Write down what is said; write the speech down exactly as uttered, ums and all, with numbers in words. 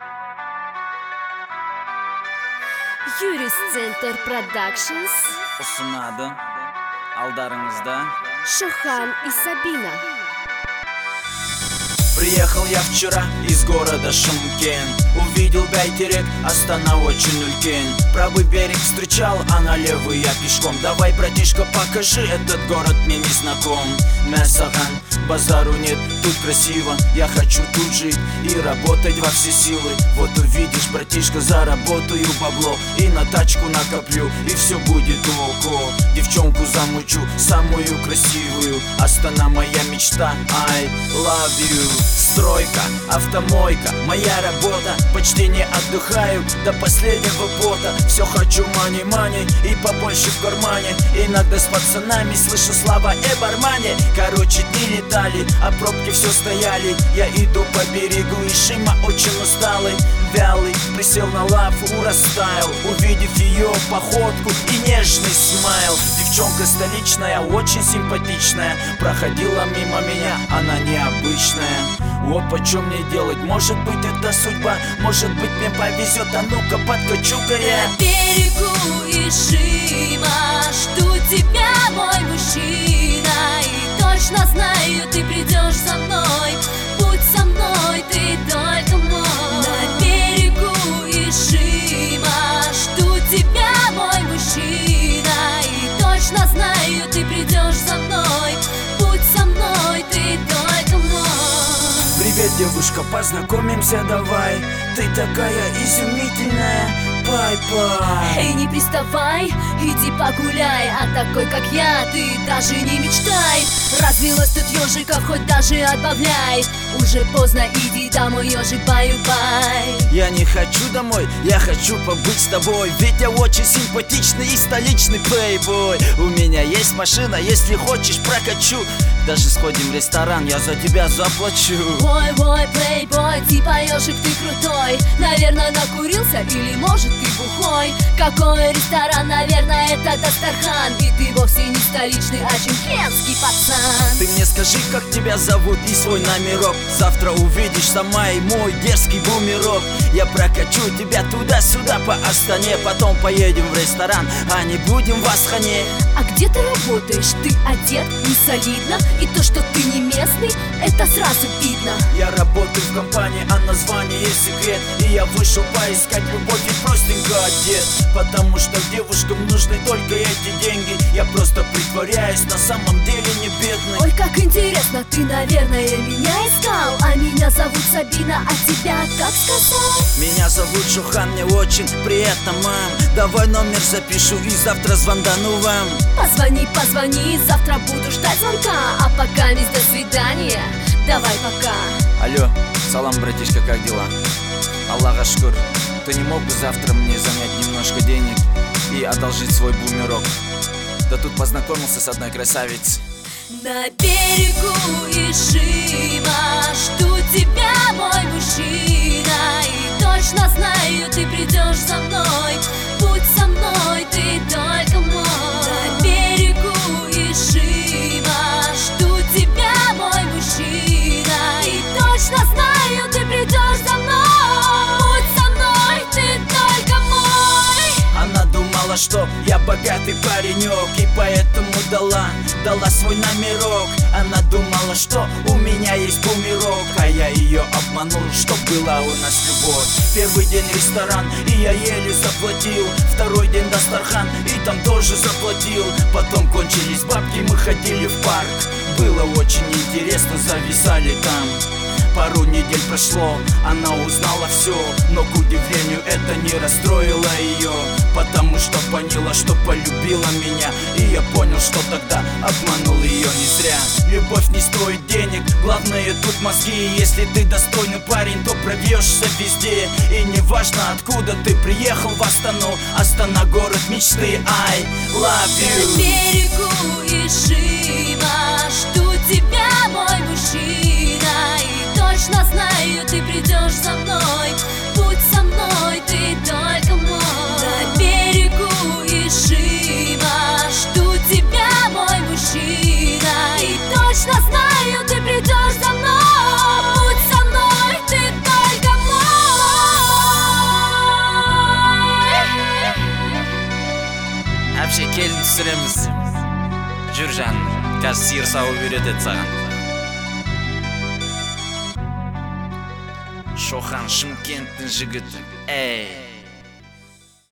Юрис Центр Продакшнс ұсынады алдарыңызда Шохан и Сабина. Приехал я вчера из города Шымкент. Увидел Бәйтерек, Астана очень үлкен. Правый берег встречал, а на левый я пешком. Давай, братишка, покажи, этот город мне не знаком. Мә саған, базару нет, тут красиво. Я хочу тут жить и работать во все силы. Вот увидишь, братишка, заработаю бабло и на тачку накоплю, и все будет ок. Девчонку замучу, самую красивую. Астана моя мечта, I love you. Стройка, автомойка, моя работа. Почти не отдыхаю до последнего пота. Все хочу мани-мани и побольше в кармане. Иногда с пацанами слышу слова «э, бармане». Короче, дни летали, а пробки все стояли. Я иду по берегу и Шима очень усталый, вялый, присел на лаву, растаял, увидев ее походку и нежный смайл. Девчонка столичная, очень симпатичная, проходила мимо меня, она необычная. Вот почем мне делать, может быть это судьба, может быть мне повезет, а ну-ка подкачу-ка я. На берегу Ишима жду тебя, мой мужчина, и точно знаю, ты придешь за мной, будь со мной, ты только мой. На берегу Ишима жду тебя, мой мужчина, и точно знаю, ты придешь за мной, будь со мной, ты только мой. Привет, девушка, познакомимся давай. Ты такая изумительная, бай-бай. Эй, не приставай, иди погуляй, а такой как я ты даже не мечтай. Развелось тут ежиков, хоть даже отбавляй. Уже поздно, иди домой, ежик, бай-бай. Я не хочу домой, я хочу побыть с тобой. Ведь я очень симпатичный и столичный плейбой. У меня есть машина, если хочешь прокачу. Даже сходим в ресторан, я за тебя заплачу. Ой-ой, плейбой, типа ежик, ты крутой. Наверное, накурился или может ты бухой. Какой ресторан, наверное, это Дастархан. И ты вовсе не столичный, а чемкенский пацан. Ты мне скажи, как тебя зовут и свой номерок. Завтра увидишь сама и мой дерзкий бумерок. Я прокачу тебя туда-сюда по Астане. Потом поедем в ресторан, а не будем в Асхане. А где ты работаешь? Ты одет не солидно. И то, что ты не местный, это сразу видно. Я работаю в компании, а название есть секрет. И я вышел поискать любовь и простенько одет. Потому что девушкам нужны только эти деньги. Я просто притворяюсь, на самом деле не бедный. Ой, как интересно, ты, наверное, меня искал. А меня зовут Сабина, а тебя как сказал? Меня зовут Шохан, мне очень приятно, мам. Давай номер запишу и завтра звондану вам. Позвони, позвони, завтра буду ждать звонка. А пока, мисс, до свидания, давай пока. Алло, салам, братишка, как дела? Аллаха шкур. Ты не мог бы завтра мне занять немножко денег и одолжить свой бумерок? Да тут познакомился с одной красавицей. На берегу Ишима жду тебя, мой мужчина, и точно знаю, ты придешь за мной, будь со мной, ты только мой. На берегу Ишима жду тебя, мой мужчина, и точно знаю, ты придешь за мной, будь со мной, ты только мой. Она думала, что я богатый паренек, и поэтому дала, дала свой номерок. Она думала, что у меня есть бумерок, а я ее обманул, что была у нас любовь. Первый день ресторан, и я еле заплатил. Второй день Дастархан, и там тоже заплатил. Потом кончились бабки, мы ходили в парк. Было очень интересно, зависали там. Пару недель прошло, она узнала все, но, к удивлению, это не расстроило ее. Потому что поняла, что полюбила меня, и я понял, что тогда обманул ее не зря. Любовь не стоит денег, главное тут мозги. Если ты достойный парень, то пробьешься везде. И не важно, откуда ты приехал в Астану. Астана — город мечты, I love you. На берегу Ишима жду тебя, мой мужчина, и точно знаю, ты придешь за мной, будь со мной, ты только мой. На берегу Ишима жду тебя, мой мужчина, и точно знаю, ты придешь за мной, будь со мной, ты только мой. вообще келін түсіреміз. Жүр жаным, қазір сиыр сауып береді саған. Шоқан Шымкенттің жігіті, эй.